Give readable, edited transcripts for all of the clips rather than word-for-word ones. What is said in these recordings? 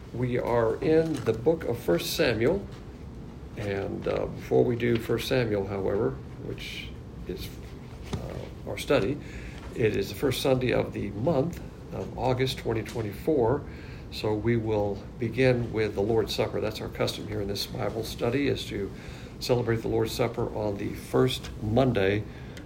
We are in the book of 1 Samuel, and before we do 1 Samuel, however, which is our study, it is the first Sunday of the month of August 2024, so we will begin with the Lord's Supper. That's our custom here in this Bible study, is to celebrate the Lord's Supper on the first Sunday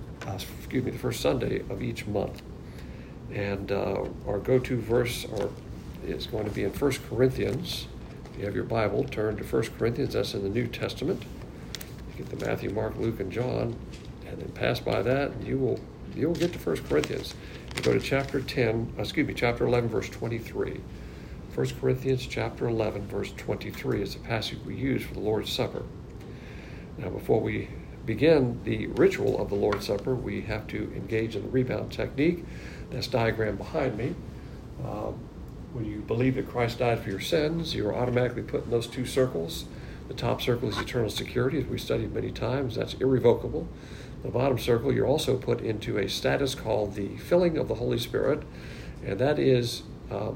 of each month. And our go-to verse is going to be in 1 Corinthians. If you have your Bible, turn to 1 Corinthians. That's in the New Testament. You get the Matthew, Mark, Luke, and John, and then pass by that, and you'll get to 1 Corinthians. You go to chapter 11, verse 23. 1 Corinthians chapter 11, verse 23 is the passage we use for the Lord's Supper. Now, before we begin the ritual of the Lord's Supper, we have to engage in the rebound technique. That's diagrammed behind me. When you believe that Christ died for your sins, you're automatically put in those two circles. The top circle is eternal security, as we studied many times. That's irrevocable. The bottom circle, you're also put into a status called the filling of the Holy Spirit, and that is, the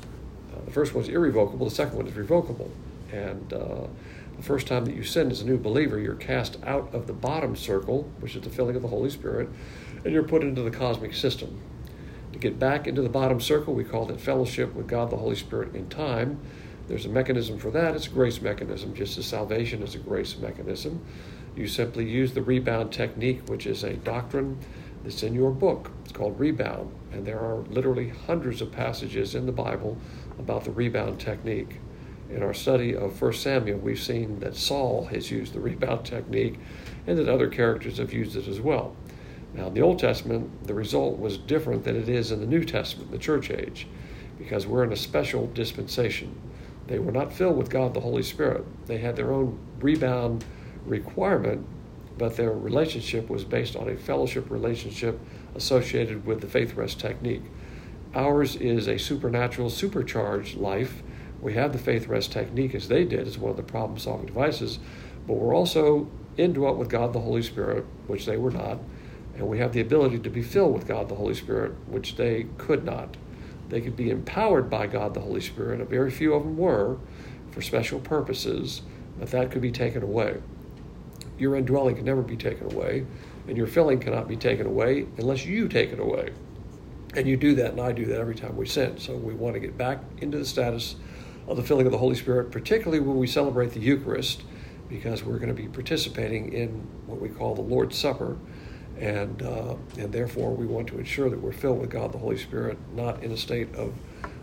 first one is irrevocable, the second one is revocable. And the first time that you sin as a new believer, you're cast out of the bottom circle, which is the filling of the Holy Spirit, and you're put into the cosmic system. To get back into the bottom circle, we call it fellowship with God the Holy Spirit in time. There's a mechanism for that. It's a grace mechanism, just as salvation is a grace mechanism. You simply use the rebound technique, which is a doctrine that's in your book. It's called Rebound, and there are literally hundreds of passages in the Bible about the rebound technique. In our study of 1 Samuel, we've seen that Saul has used the rebound technique and that other characters have used it as well. Now, in the Old Testament, the result was different than it is in the New Testament, the church age, because we're in a special dispensation. They were not filled with God the Holy Spirit. They had their own rebound requirement, but their relationship was based on a fellowship relationship associated with the faith rest technique. Ours is a supernatural, supercharged life. We have the faith rest technique as they did as one of the problem-solving devices, but we're also indwelt with God the Holy Spirit, which they were not. And we have the ability to be filled with God the Holy Spirit, which they could not. They could be empowered by God the Holy Spirit, and very few of them were, for special purposes, but that could be taken away. Your indwelling can never be taken away, and your filling cannot be taken away unless you take it away. And you do that, and I do that every time we sin. So we want to get back into the status of the filling of the Holy Spirit, particularly when we celebrate the Eucharist, because we're going to be participating in what we call the Lord's Supper. And therefore, we want to ensure that we're filled with God the Holy Spirit, not in a state of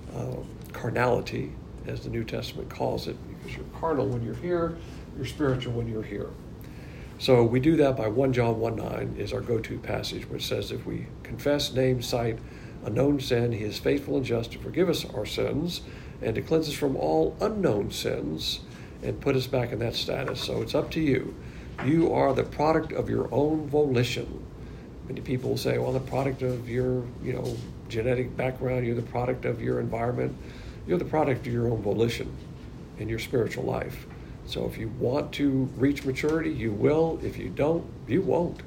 carnality, as the New Testament calls it, because you're carnal when you're here, you're spiritual when you're here. So we do that by 1 John 1:9 is our go-to passage, which says, if we confess, name, cite a known sin, he is faithful and just to forgive us our sins and to cleanse us from all unknown sins and put us back in that status. So it's up to you. You are the product of your own volition. Many people say, well, the product of your, genetic background, you're the product of your environment. You're the product of your own volition in your spiritual life. So if you want to reach maturity, you will. If you don't, you won't.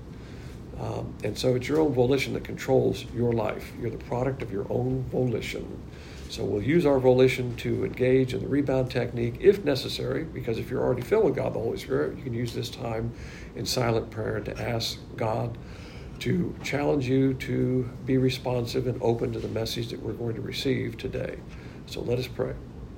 And so it's your own volition that controls your life. You're the product of your own volition. So we'll use our volition to engage in the rebound technique if necessary, because if you're already filled with God the Holy Spirit, you can use this time in silent prayer to ask God to challenge you to be responsive and open to the message that we're going to receive today. So let us pray.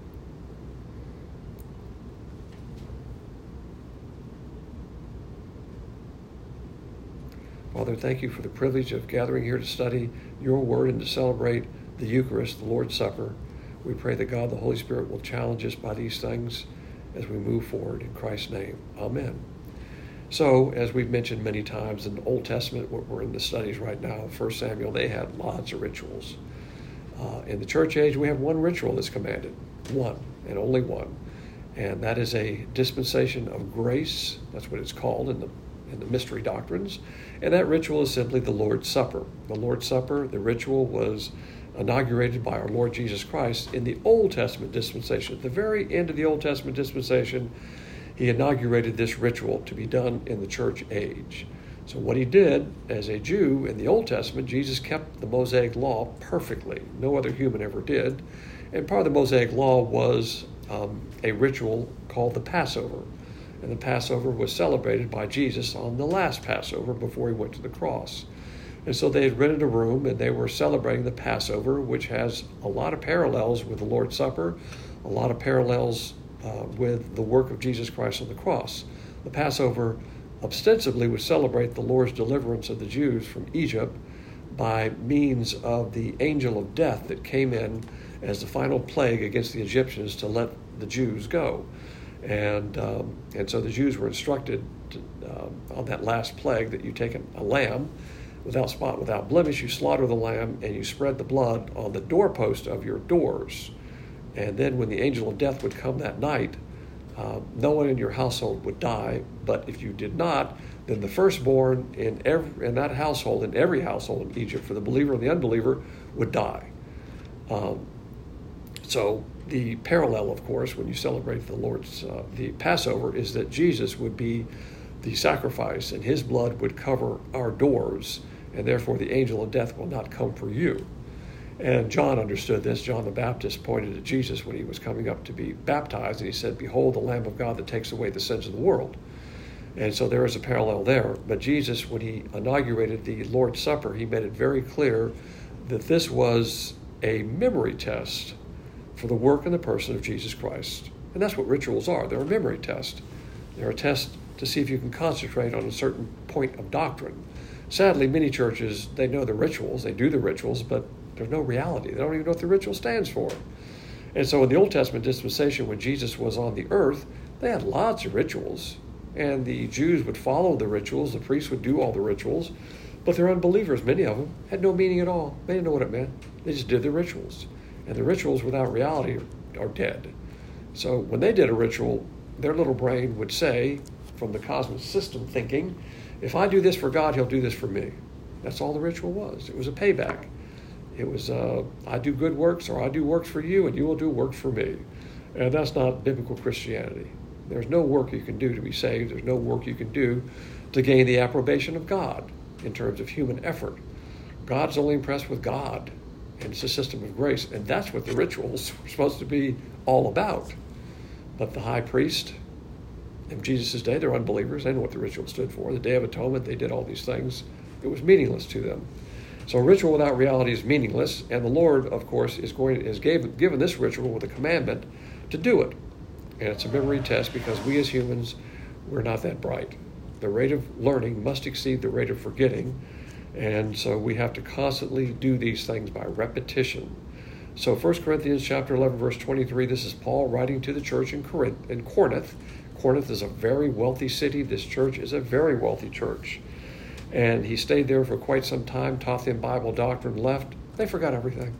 Father, thank you for the privilege of gathering here to study your word and to celebrate the Eucharist, the Lord's Supper. We pray that God the Holy Spirit will challenge us by these things as we move forward in Christ's name. Amen. So, as we've mentioned many times in the Old Testament, what we're in the studies right now, 1 Samuel, they had lots of rituals. In the church age, we have one ritual that's commanded, one, and only one. And that is a dispensation of grace. That's what it's called in the mystery doctrines. And that ritual is simply the Lord's Supper. The Lord's Supper, the ritual was inaugurated by our Lord Jesus Christ in the Old Testament dispensation. At the very end of the Old Testament dispensation, he inaugurated this ritual to be done in the church age. So what he did as a Jew in the Old Testament, Jesus kept the Mosaic law perfectly. No other human ever did. And part of the Mosaic Law was a ritual called the Passover. And the Passover was celebrated by Jesus on the last Passover before he went to the cross. And so they had rented a room and they were celebrating the Passover, which has a lot of parallels with the Lord's Supper, a lot of parallels with the work of Jesus Christ on the cross. The Passover ostensibly would celebrate the Lord's deliverance of the Jews from Egypt by means of the angel of death that came in as the final plague against the Egyptians to let the Jews go. And so the Jews were instructed on that last plague that you take a lamb without spot, without blemish, you slaughter the lamb and you spread the blood on the doorpost of your doors. And then when the angel of death would come that night, no one in your household would die, but if you did not, then the firstborn in that household, in every household in Egypt, for the believer and the unbeliever, would die. So the parallel, of course, when you celebrate the Passover, is that Jesus would be the sacrifice, and his blood would cover our doors, and therefore the angel of death will not come for you. And John understood this. John the Baptist pointed at Jesus when he was coming up to be baptized, and he said, "Behold, the Lamb of God that takes away the sins of the world." And so there is a parallel there. But Jesus, when he inaugurated the Lord's Supper, he made it very clear that this was a memory test for the work and the person of Jesus Christ. And that's what rituals are. They're a memory test. They're a test to see if you can concentrate on a certain point of doctrine. Sadly, many churches, they know the rituals, they do the rituals, but there's no reality. They don't even know what the ritual stands for. And so in the Old Testament dispensation, when Jesus was on the earth, they had lots of rituals. And the Jews would follow the rituals, the priests would do all the rituals, but their unbelievers, many of them, had no meaning at all. They didn't know what it meant. They just did the rituals. And the rituals without reality are dead. So when they did a ritual, their little brain would say, from the cosmic system thinking, if I do this for God, he'll do this for me. That's all the ritual was. It was a payback. It was, I do good works, or I do works for you, and you will do works for me. And that's not biblical Christianity. There's no work you can do to be saved. There's no work you can do to gain the approbation of God in terms of human effort. God's only impressed with God, and it's a system of grace. And that's what the rituals were supposed to be all about. But the high priest, in Jesus' day, they're unbelievers. They know what the ritual stood for. The Day of Atonement, they did all these things. It was meaningless to them. So a ritual without reality is meaningless, and the Lord, of course, is given this ritual with a commandment to do it. And it's a memory test because we as humans, we're not that bright. The rate of learning must exceed the rate of forgetting, and so we have to constantly do these things by repetition. So 1 Corinthians chapter 11, verse 23, this is Paul writing to the church in Corinth. Corinth is a very wealthy city. This church is a very wealthy church. And he stayed there for quite some time, taught them Bible doctrine, left. They forgot everything.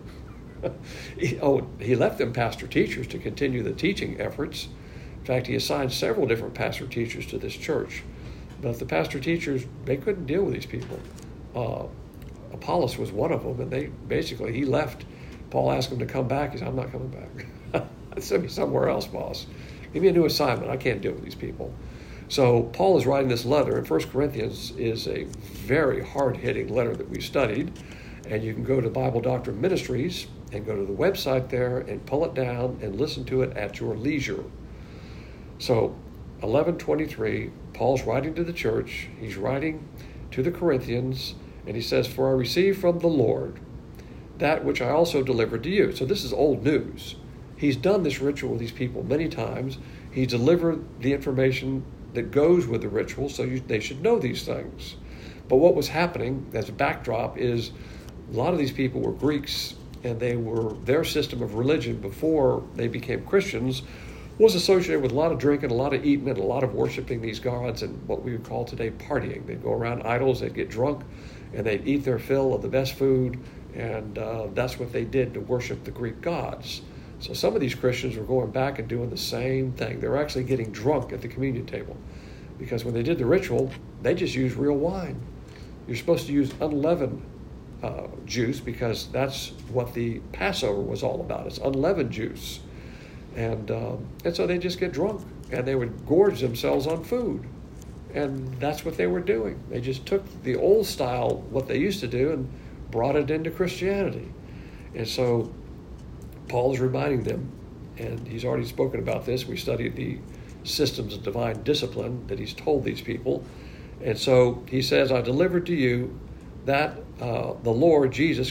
He left them pastor teachers to continue the teaching efforts. In fact, he assigned several different pastor teachers to this church. But the pastor teachers, they couldn't deal with these people. Apollos was one of them, and he left. Paul asked him to come back. He said, I'm not coming back. Send me somewhere else, boss. Give me a new assignment. I can't deal with these people. So Paul is writing this letter, and 1 Corinthians is a very hard-hitting letter that we studied. And you can go to Bible Doctrine Ministries and go to the website there and pull it down and listen to it at your leisure. So 11:23, Paul's writing to the church. He's writing to the Corinthians, and he says, "For I received from the Lord that which I also delivered to you." So this is old news. He's done this ritual with these people many times. He delivered the information that goes with the ritual, so they should know these things. But what was happening as a backdrop is a lot of these people were Greeks, and their system of religion before they became Christians was associated with a lot of drinking, a lot of eating, and a lot of worshiping these gods and what we would call today partying. They'd go around idols, they'd get drunk, and they'd eat their fill of the best food, and that's what they did to worship the Greek gods. So some of these Christians were going back and doing the same thing. They were actually getting drunk at the communion table because when they did the ritual, they just used real wine. You're supposed to use unleavened juice because that's what the Passover was all about. It's unleavened juice. And so they just get drunk and they would gorge themselves on food. And that's what they were doing. They just took the old style, what they used to do, and brought it into Christianity. And so Paul is reminding them, and he's already spoken about this. We studied the systems of divine discipline that he's told these people. And so he says, I delivered to you that the Lord Jesus,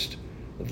in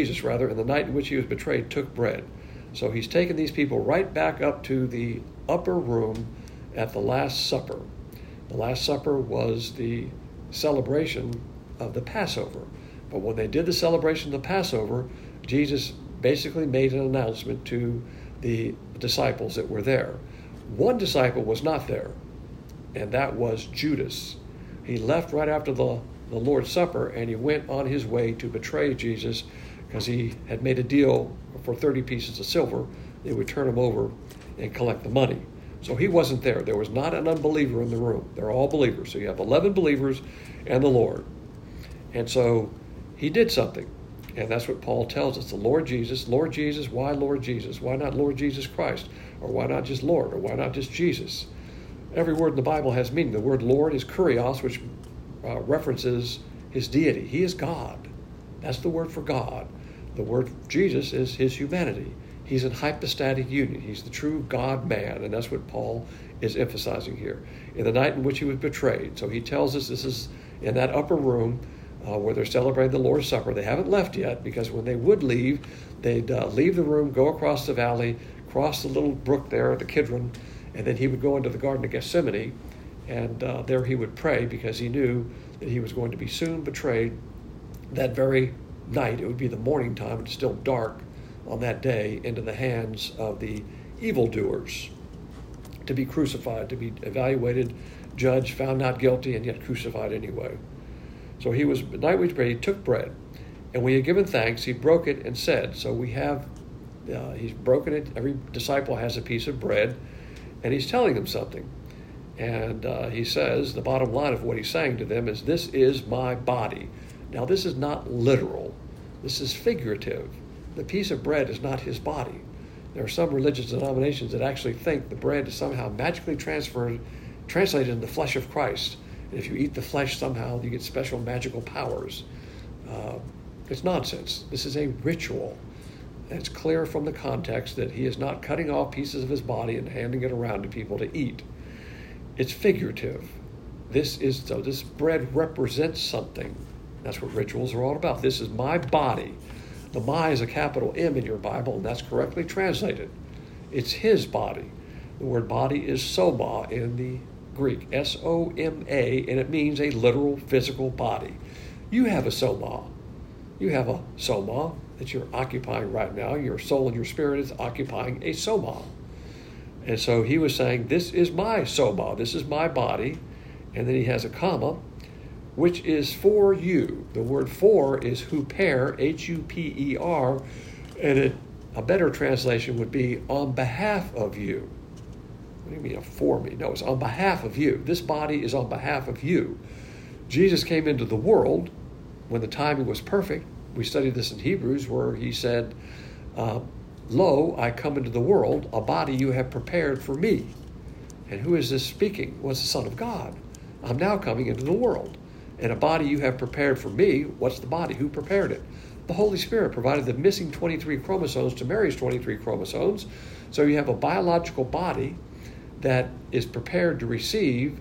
the night in which he was betrayed, took bread. So he's taken these people right back up to the upper room at the Last Supper. The Last Supper was the celebration of the Passover. But when they did the celebration of the Passover, Jesus basically made an announcement to the disciples that were there. One disciple was not there, and that was Judas. He left right after the Lord's Supper, and he went on his way to betray Jesus because he had made a deal for 30 pieces of silver. They would turn him over and collect the money. So he wasn't there. There was not an unbeliever in the room. They're all believers. So you have 11 believers and the Lord. And so he did something. And that's what Paul tells us. The Lord Jesus, why Lord Jesus? Why not Lord Jesus Christ? Or why not just Lord? Or why not just Jesus? Every word in the Bible has meaning. The word Lord is kurios, which references his deity. He is God. That's the word for God. The word Jesus is his humanity. He's in hypostatic union. He's the true God-man, and that's what Paul is emphasizing here. In the night in which he was betrayed. So he tells us this is in that upper room where they're celebrating the Lord's Supper. They haven't left yet, because when they would leave, they'd leave the room, go across the valley, cross the little brook there, the Kidron, and then he would go into the Garden of Gethsemane, and there he would pray, because he knew that he was going to be soon betrayed that very night. It would be the morning time. It's still dark on that day, into the hands of the evildoers, to be crucified, to be evaluated, judged, found not guilty, and yet crucified anyway. So he was, the night we prayed, he took bread, and when he had given thanks, he broke it and said. So we have, he's broken it. Every disciple has a piece of bread, and he's telling them something. And he says, the bottom line of what he's saying to them is, this is my body. Now, this is not literal. This is figurative. The piece of bread is not his body. There are some religious denominations that actually think the bread is somehow magically translated into the flesh of Christ. And if you eat the flesh, somehow you get special magical powers. It's nonsense. This is a ritual. And it's clear from the context that he is not cutting off pieces of his body and handing it around to people to eat. It's figurative. This bread represents something. That's what rituals are all about. This is my body. The my is a capital M in your Bible, and that's correctly translated. It's his body. The word body is soma in the Greek, S-O-M-A, and it means a literal physical body. You have a soma. You have a soma that you're occupying right now. Your soul and your spirit is occupying a soma. And so he was saying, this is my soma. This is my body. And then he has a comma, which is for you. The word for is huper, H-U-P-E-R, and a better translation would be on behalf of you. What do you mean, for me? No, it's on behalf of you. This body is on behalf of you. Jesus came into the world when the timing was perfect. We studied this in Hebrews, where he said, lo, I come into the world, a body you have prepared for me. And who is this speaking? Well, it's the Son of God. I'm now coming into the world. And a body you have prepared for me. What's the body? Who prepared it? The Holy Spirit provided the missing 23 chromosomes to Mary's 23 chromosomes. So you have a biological body that is prepared to receive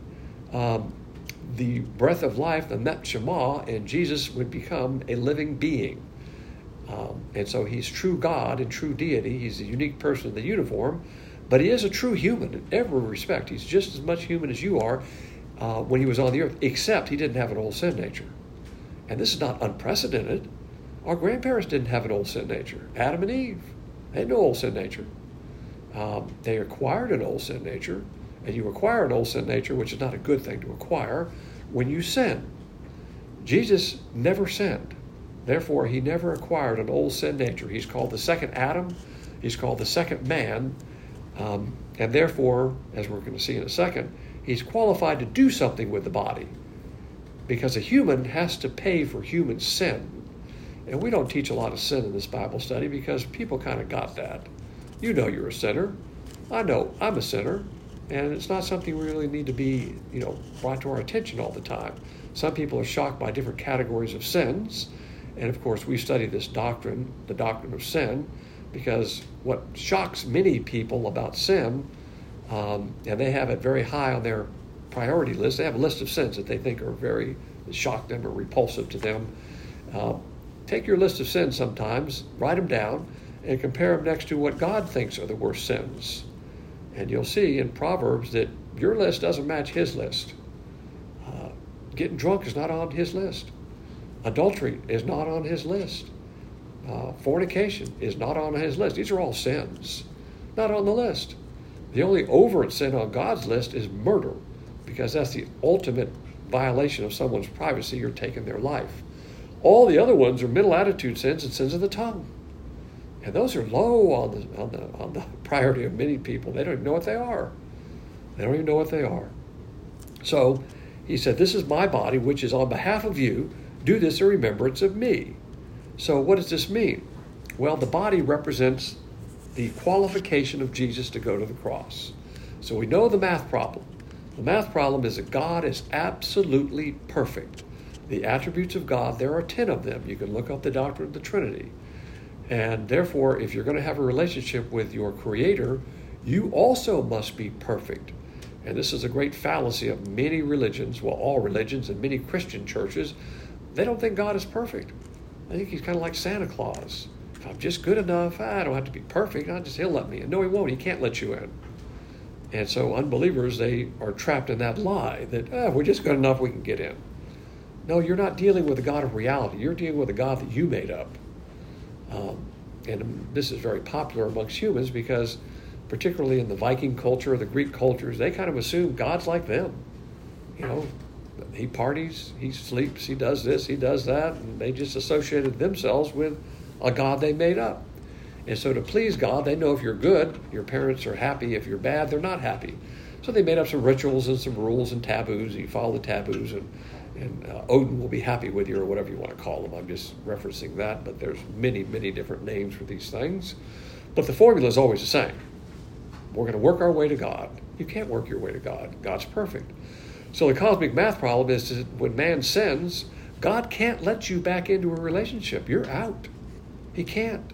the breath of life, the Neshama, and Jesus would become a living being. And so he's true God and true deity. He's a unique person in the uniform, but he is a true human in every respect. He's just as much human as you are. When he was on the earth, except he didn't have an old sin nature. And this is not unprecedented. Our grandparents didn't have an old sin nature. Adam and Eve, they had no old sin nature. They acquired an old sin nature, and you acquire an old sin nature, which is not a good thing to acquire, when you sin. Jesus never sinned. Therefore, he never acquired an old sin nature. He's called the second Adam. He's called the second man. And therefore, as we're going to see in a second, he's qualified to do something with the body, because a human has to pay for human sin. And we don't teach a lot of sin in this Bible study because people kind of got that. You know you're a sinner. I know I'm a sinner. And it's not something we really need to be, brought to our attention all the time. Some people are shocked by different categories of sins. And of course, we study this doctrine, the doctrine of sin, Because what shocks many people about sin, and they have it very high on their priority list, they have a list of sins that they think are very shock them or repulsive to them. Take your list of sins sometimes, write them down, and compare them next to what God thinks are the worst sins. And you'll see in Proverbs that your list doesn't match his list. Getting drunk is not on his list. Adultery is not on his list. Fornication is not on his list. These are all sins, not on the list. The only overt sin on God's list is murder, because that's the ultimate violation of someone's privacy. You're taking their life. All the other ones are middle attitude sins and sins of the tongue. And those are low on the priority of many people. They don't even know what they are. They don't even know what they are. So he said, this is my body, which is on behalf of you. Do this in remembrance of me. So what does this mean? Well, the body represents the qualification of Jesus to go to the cross. So we know the math problem. The math problem is that God is absolutely perfect. The attributes of God, there are 10 of them. You can look up the doctrine of the Trinity. And therefore, if you're going to have a relationship with your Creator, you also must be perfect. And this is a great fallacy of many religions, well, all religions and many Christian churches. They don't think God is perfect. I think he's kind of like Santa Claus. If I'm just good enough, I don't have to be perfect. He'll let me in. No, he won't. He can't let you in. And so unbelievers, they are trapped in that lie that, if we're just good enough, we can get in. No, you're not dealing with a God of reality. You're dealing with a God that you made up. And this is very popular amongst humans because particularly in the Viking culture, the Greek cultures, they kind of assume God's like them. You know, he parties, he sleeps, he does this, he does that, and they just associated themselves with a God they made up. And so to please God, they know if you're good, your parents are happy. If you're bad, they're not happy. So they made up some rituals and some rules and taboos. You follow the taboos, and Odin will be happy with you, or whatever you want to call them. I'm just referencing that, but there's many, many different names for these things. But the formula is always the same. We're going to work our way to God. You can't work your way to God. God's perfect. So the cosmic math problem is that when man sins, God can't let you back into a relationship. You're out. He can't.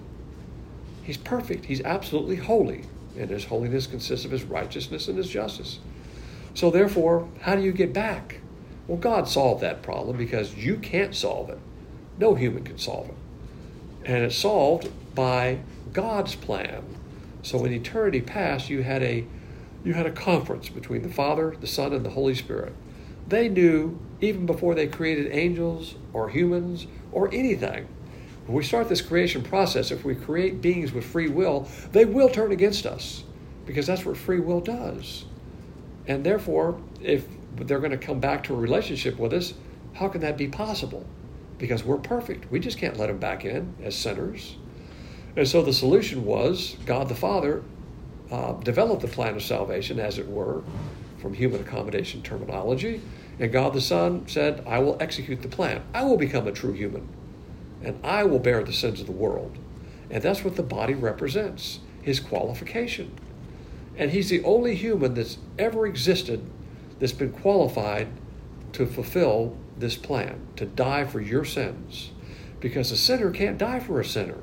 He's perfect. He's absolutely holy. And his holiness consists of his righteousness and his justice. So therefore, how do you get back? Well, God solved that problem because you can't solve it. No human can solve it. And it's solved by God's plan. So in eternity past, you had a conference between the Father, the Son, and the Holy Spirit. They knew, even before they created angels or humans or anything, when we start this creation process, if we create beings with free will, they will turn against us because that's what free will does. And therefore, if they're going to come back to a relationship with us, how can that be possible? Because we're perfect. We just can't let them back in as sinners. And so the solution was God the Father developed the plan of salvation, as it were, from human accommodation terminology. And God the Son said, I will execute the plan. I will become a true human. And I will bear the sins of the world. And that's what the body represents, his qualification. And he's the only human that's ever existed that's been qualified to fulfill this plan, to die for your sins. Because a sinner can't die for a sinner.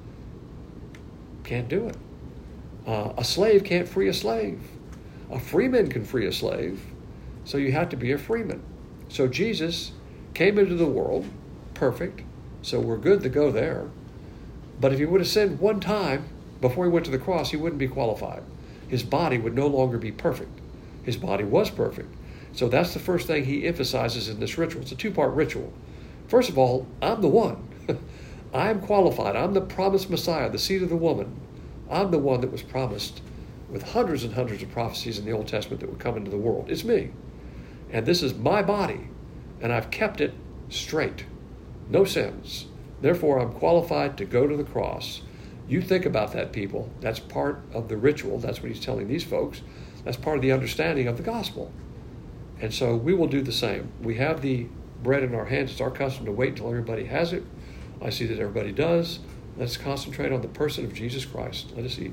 Can't do it. A slave can't free a slave. A freeman can free a slave. So you have to be a freeman. So Jesus came into the world perfect. So we're good to go there. But if he would have sinned one time before he went to the cross, he wouldn't be qualified. His body would no longer be perfect. His body was perfect. So that's the first thing he emphasizes in this ritual. It's a two-part ritual. First of all, I'm the one. I am qualified. I'm the promised Messiah, the seed of the woman. I'm the one that was promised with hundreds and hundreds of prophecies in the Old Testament that would come into the world. It's me. And this is my body. And I've kept it straight. No sins. Therefore, I'm qualified to go to the cross. You think about that, people. That's part of the ritual. That's what he's telling these folks. That's part of the understanding of the gospel. And so we will do the same. We have the bread in our hands. It's our custom to wait until everybody has it. I see that everybody does. Let's concentrate on the person of Jesus Christ. Let us eat.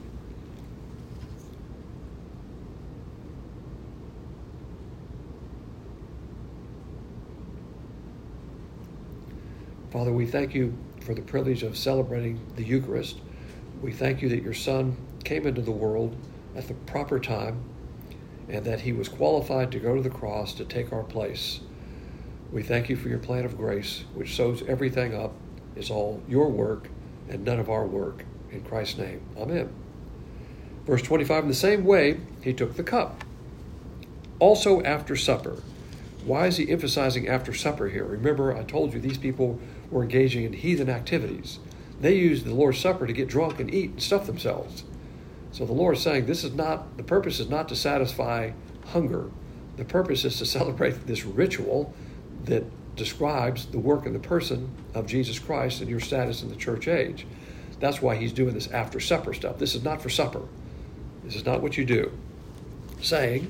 Father, we thank you for the privilege of celebrating the Eucharist, We thank you that your Son came into the world at the proper time and that he was qualified to go to the cross to take our place. We thank you for your plan of grace, which sews everything up. It's all your work and none of our work. In Christ's name, amen. Verse 25, in the same way, he took the cup. Also after supper. Why is he emphasizing after supper here? Remember, I told you these people were engaging in heathen activities. They used the Lord's Supper to get drunk and eat and stuff themselves. So the Lord is saying the purpose is not to satisfy hunger. The purpose is to celebrate this ritual that describes the work and the person of Jesus Christ and your status in the church age. That's why he's doing this after supper stuff. This is not for supper. This is not what you do. Saying,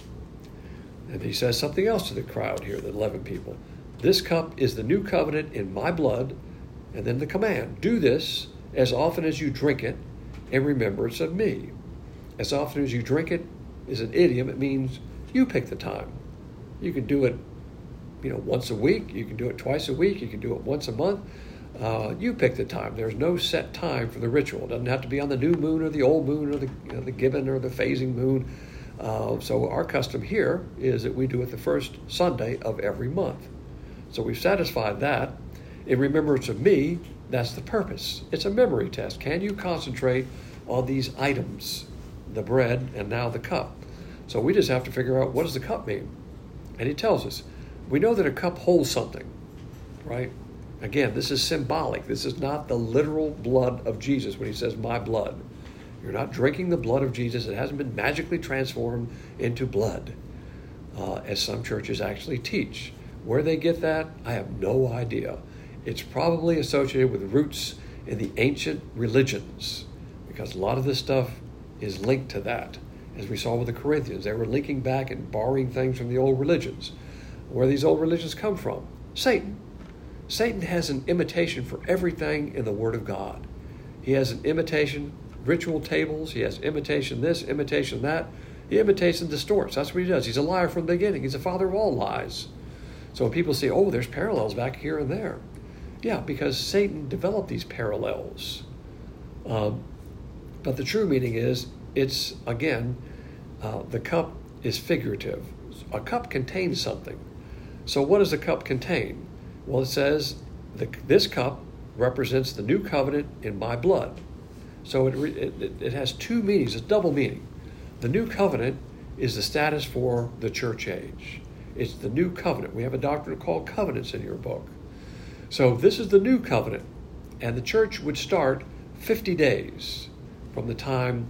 and he says something else to the crowd here, the 11 people. This cup is the new covenant in my blood. And then the command, do this as often as you drink it in remembrance of me. As often as you drink it is an idiom. It means you pick the time. You can do it, once a week. You can do it twice a week. You can do it once a month. You pick the time. There's no set time for the ritual. It doesn't have to be on the new moon or the old moon or the given or the phasing moon. So our custom here is that we do it the first Sunday of every month. So we've satisfied that. In remembrance of me, that's the purpose. It's a memory test. Can you concentrate on these items, the bread and now the cup? So we just have to figure out, what does the cup mean? And he tells us, we know that a cup holds something, right? Again, this is symbolic. This is not the literal blood of Jesus when he says, my blood. You're not drinking the blood of Jesus. It hasn't been magically transformed into blood, as some churches actually teach. Where they get that, I have no idea. It's probably associated with roots in the ancient religions, because a lot of this stuff is linked to that. As we saw with the Corinthians, they were linking back and borrowing things from the old religions. Where these old religions come from? Satan. Satan has an imitation for everything in the Word of God. He has an imitation, ritual tables. He has imitation this, imitation that. He imitates and distorts. That's what he does. He's a liar from the beginning. He's the father of all lies. So when people say, there's parallels back here and there. Yeah, because Satan developed these parallels. But the true meaning is, it's, again, the cup is figurative. A cup contains something. So what does the cup contain? Well, it says, this cup represents the new covenant in my blood. So it has two meanings. It's double meaning. The new covenant is the status for the church age. It's the new covenant. We have a doctrine called covenants in your book. So this is the new covenant, and the church would start 50 days from the time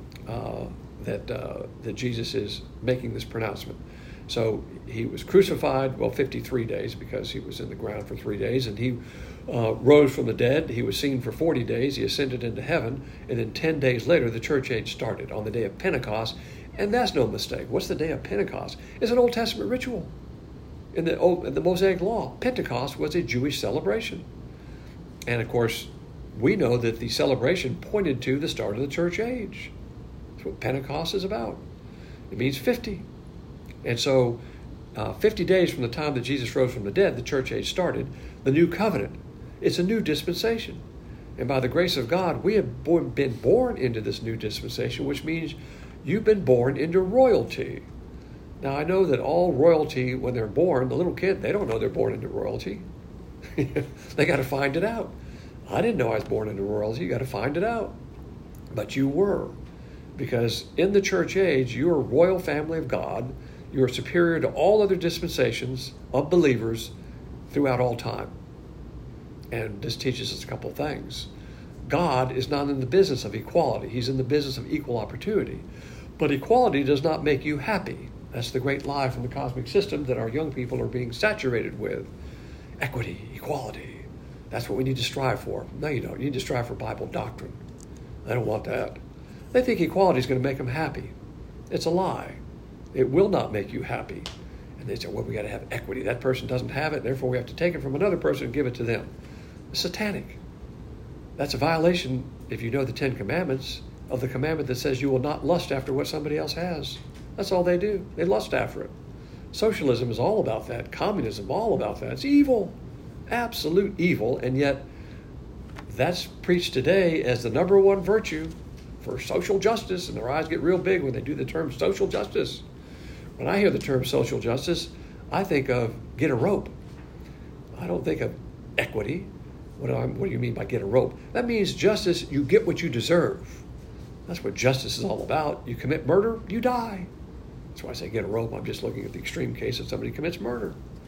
that Jesus is making this pronouncement. So he was crucified, 53 days, because he was in the ground for 3 days, and he rose from the dead. He was seen for 40 days. He ascended into heaven, and then 10 days later, the church age started on the day of Pentecost, and that's no mistake. What's the day of Pentecost? It's an Old Testament ritual. In the Mosaic Law, Pentecost was a Jewish celebration. And of course, we know that the celebration pointed to the start of the church age. That's what Pentecost is about. It means 50. And so 50 days from the time that Jesus rose from the dead, the church age started, the new covenant. It's a new dispensation. And by the grace of God, we have been born into this new dispensation, which means you've been born into royalty. Now, I know that all royalty, when they're born, the little kid, they don't know they're born into royalty. They got to find it out. I didn't know I was born into royalty. You got to find it out. But you were. Because in the church age, you're a royal family of God. You are superior to all other dispensations of believers throughout all time. And this teaches us a couple of things. God is not in the business of equality. He's in the business of equal opportunity. But equality does not make you happy. That's the great lie from the cosmic system that our young people are being saturated with. Equity, equality. That's what we need to strive for. No, you don't. You need to strive for Bible doctrine. They don't want that. They think equality is going to make them happy. It's a lie. It will not make you happy. And they say, we got to have equity. That person doesn't have it, therefore we have to take it from another person and give it to them. It's satanic. That's a violation, if you know the 10 Commandments, of the commandment that says you will not lust after what somebody else has. That's all they do. They lust after it. Socialism is all about that. Communism, all about that. It's evil. Absolute evil. And yet, That's preached today as the number one virtue for social justice, and their eyes get real big when they do the term social justice. When I hear the term social justice, I think of get a rope. I don't think of equity. What do you mean by get a rope? That means justice, you get what you deserve. That's what justice is all about. You commit murder, you die. That's why I say get a rope. I'm just looking at the extreme case of somebody commits murder.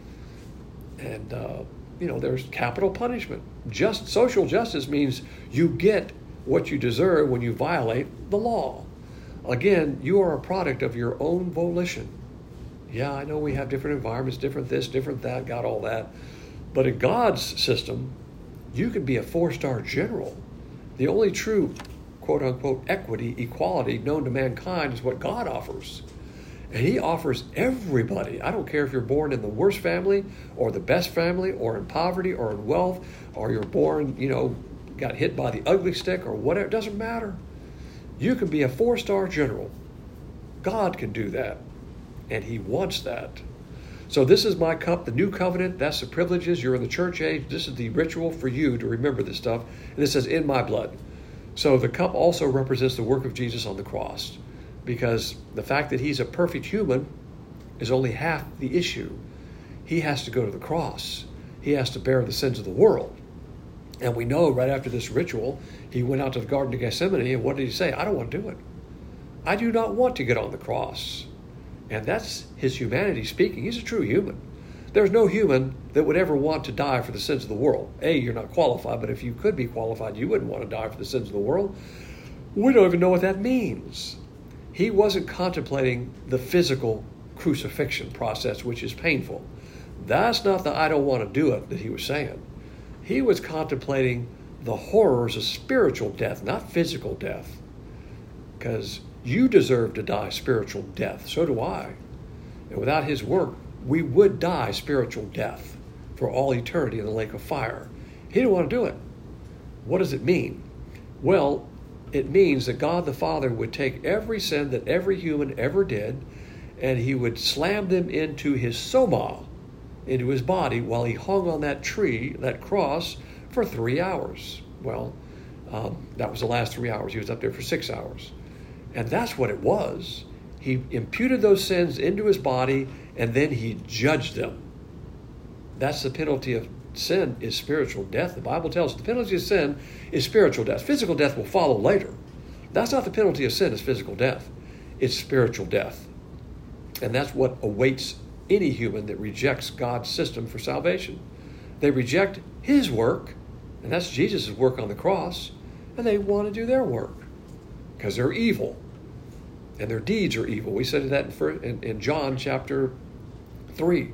And, there's capital punishment. Just social justice means you get what you deserve when you violate the law. Again, you are a product of your own volition. Yeah, I know we have different environments, different this, different that, got all that. But in God's system, you can be a 4-star general. The only true, quote-unquote, equity, equality known to mankind is what God offers. And he offers everybody. I don't care if you're born in the worst family or the best family or in poverty or in wealth or you're born, got hit by the ugly stick or whatever. It doesn't matter. You can be a 4-star general. God can do that. And he wants that. So this is my cup, the new covenant. That's the privileges. You're in the church age. This is the ritual for you to remember this stuff. And this says, in my blood. So the cup also represents the work of Jesus on the cross. Because the fact that he's a perfect human is only half the issue. He has to go to the cross. He has to bear the sins of the world. And we know right after this ritual, he went out to the Garden of Gethsemane, and what did he say? I don't want to do it. I do not want to get on the cross. And that's his humanity speaking. He's a true human. There's no human that would ever want to die for the sins of the world. You're not qualified, but if you could be qualified, you wouldn't want to die for the sins of the world. We don't even know what that means. He wasn't contemplating the physical crucifixion process, which is painful. That's not the I don't want to do it that he was saying. He was contemplating the horrors of spiritual death, not physical death. Because you deserve to die spiritual death. So do I. And without his work, we would die spiritual death for all eternity in the lake of fire. He didn't want to do it. What does it mean? Well, it means that God the Father would take every sin that every human ever did, and he would slam them into his soma, into his body, while he hung on that tree, that cross, for 3 hours. Well, that was the last 3 hours. He was up there for 6 hours. And that's what it was. He imputed those sins into his body, and then he judged them. That's the penalty of sin, is spiritual death. The Bible tells us the penalty of sin is spiritual death. Physical death will follow later. That's not the penalty of sin, is physical death. It's spiritual death. And that's what awaits any human that rejects God's system for salvation. They reject his work, and that's Jesus' work on the cross, and they want to do their work because they're evil. And their deeds are evil. We said that in John chapter 3.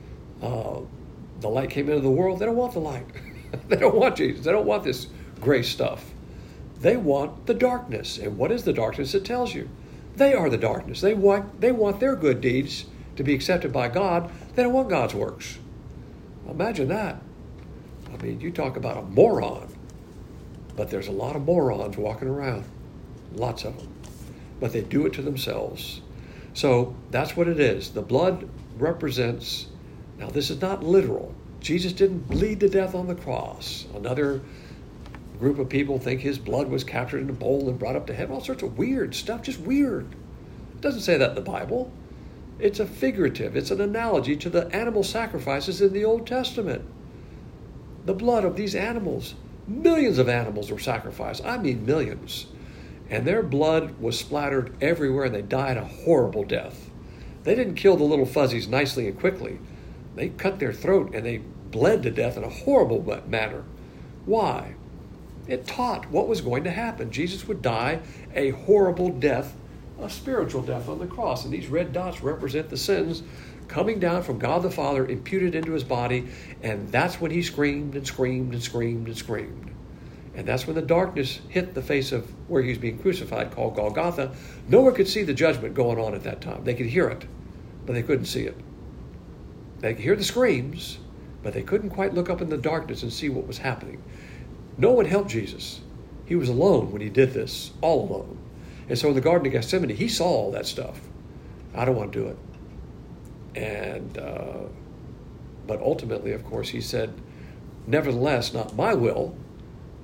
The light came into the world. They don't want the light. They don't want Jesus. They don't want this grace stuff. They want the darkness. And what is the darkness? It tells you. They are the darkness. They want their good deeds to be accepted by God. They don't want God's works. Imagine that. I mean, you talk about a moron. But there's a lot of morons walking around. Lots of them. But they do it to themselves. So that's what it is. The blood represents... Now, this is not literal. Jesus didn't bleed to death on the cross. Another group of people think his blood was captured in a bowl and brought up to heaven. All sorts of weird stuff, just weird. It doesn't say that in the Bible. It's a figurative. It's an analogy to the animal sacrifices in the Old Testament. The blood of these animals, millions of animals were sacrificed. I mean millions. And their blood was splattered everywhere, and they died a horrible death. They didn't kill the little fuzzies nicely and quickly. They cut their throat and they bled to death in a horrible manner. Why? It taught what was going to happen. Jesus would die a horrible death, a spiritual death on the cross. And these red dots represent the sins coming down from God the Father, imputed into his body. And that's when he screamed and screamed and screamed and screamed. And that's when the darkness hit the face of where he was being crucified, called Golgotha. No one could see the judgment going on at that time. They could hear it, but they couldn't see it. They could hear the screams, but they couldn't quite look up in the darkness and see what was happening. No one helped Jesus. He was alone when he did this, all alone. And so in the Garden of Gethsemane, he saw all that stuff. I don't want to do it. And but ultimately, of course, he said, nevertheless, not my will,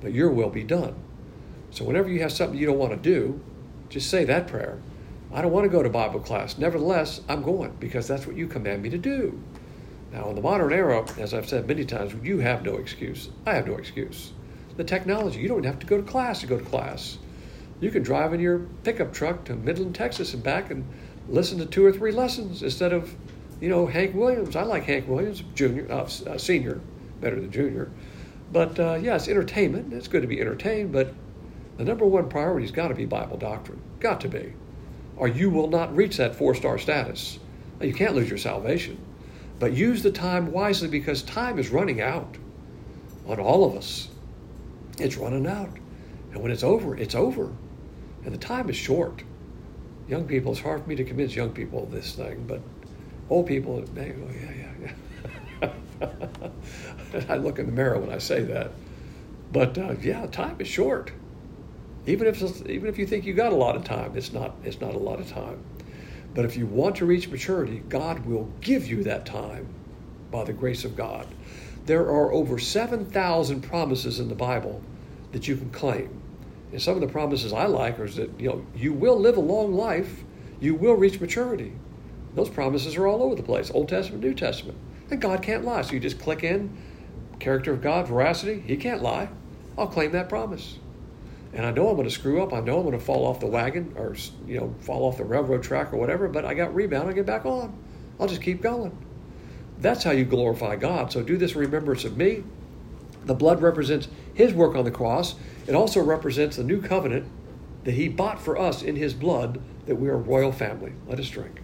but your will be done. So whenever you have something you don't want to do, just say that prayer. I don't want to go to Bible class. Nevertheless, I'm going because that's what you command me to do. Now, in the modern era, as I've said many times, you have no excuse. I have no excuse. The technology, you don't have to go to class to go to class. You can drive in your pickup truck to Midland, Texas and back and listen to 2 or 3 lessons instead of, Hank Williams. I like Hank Williams, senior, better than junior. But, it's entertainment. It's good to be entertained, but the number one priority has got to be Bible doctrine. Got to be. Or you will not reach that 4-star status. Now, you can't lose your salvation. But use the time wisely because time is running out on all of us. It's running out. And when it's over, it's over. And the time is short. Young people, it's hard for me to convince young people of this thing, but old people, they go, yeah. I look in the mirror when I say that. But time is short. Even if you think you got a lot of time, it's not a lot of time. But if you want to reach maturity, God will give you that time by the grace of God. There are over 7,000 promises in the Bible that you can claim. And some of the promises I like are that, you will live a long life. You will reach maturity. Those promises are all over the place, Old Testament, New Testament. And God can't lie. So you just click in, character of God, veracity. He can't lie. I'll claim that promise. And I know I'm going to screw up. I know I'm going to fall off the wagon or, fall off the railroad track or whatever, but I got rebound. I'll get back on. I'll just keep going. That's how you glorify God. So do this in remembrance of me. The blood represents his work on the cross. It also represents the new covenant that he bought for us in his blood, that we are a royal family. Let us drink.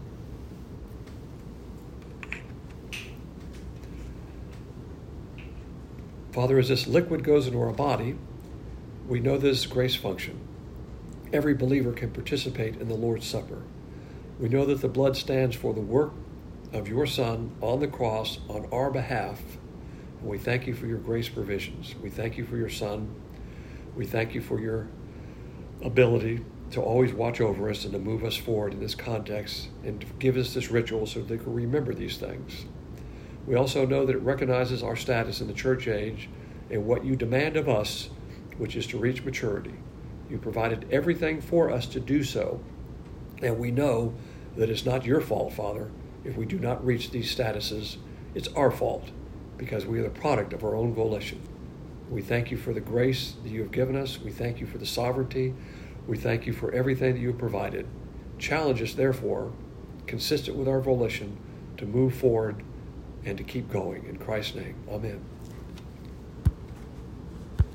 Father, as this liquid goes into our body, we know this grace function. Every believer can participate in the Lord's Supper. We know that the blood stands for the work of your Son on the cross on our behalf. And we thank you for your grace provisions. We thank you for your Son. We thank you for your ability to always watch over us and to move us forward in this context and to give us this ritual so that they can remember these things. We also know that it recognizes our status in the church age and what you demand of us, which is to reach maturity. You provided everything for us to do so. And we know that it's not your fault, Father, if we do not reach these statuses. It's our fault because we are the product of our own volition. We thank you for the grace that you have given us. We thank you for the sovereignty. We thank you for everything that you have provided. Challenge us, therefore, consistent with our volition, to move forward and to keep going. In Christ's name, amen.